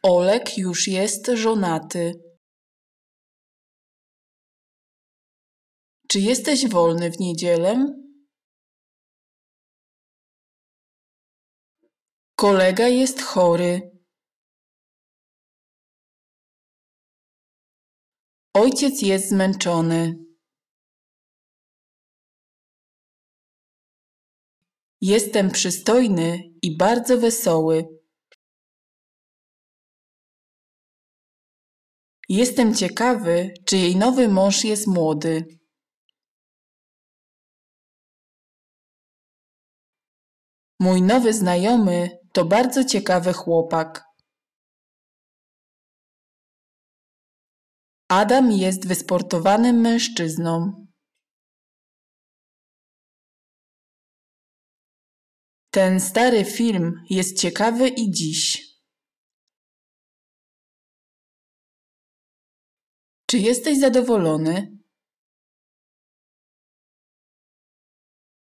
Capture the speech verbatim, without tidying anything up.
Olek już jest żonaty. Czy jesteś wolny w niedzielę? Kolega jest chory. Ojciec jest zmęczony. Jestem przystojny i bardzo wesoły. Jestem ciekawy, czy jej nowy mąż jest młody. Mój nowy znajomy to bardzo ciekawy chłopak. Adam jest wysportowanym mężczyzną. Ten stary film jest ciekawy i dziś. Czy jesteś zadowolony?